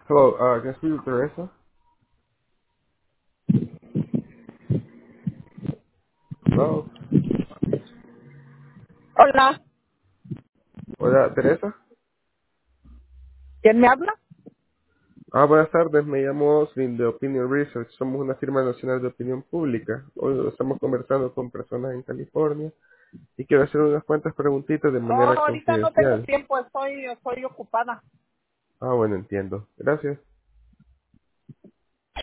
Hello, can I speak with Teresa? Hello. Hola, Hola, Teresa. ¿quién me habla? Buenas tardes, me llamo Osvin de Opinion Research. Somos una firma nacional de opinión pública. Hoy estamos conversando con personas en California y quiero hacer unas cuantas preguntitas de Oh, manera ahorita no tengo confidencial. tiempo, estoy ocupada. Bueno, entiendo. Gracias.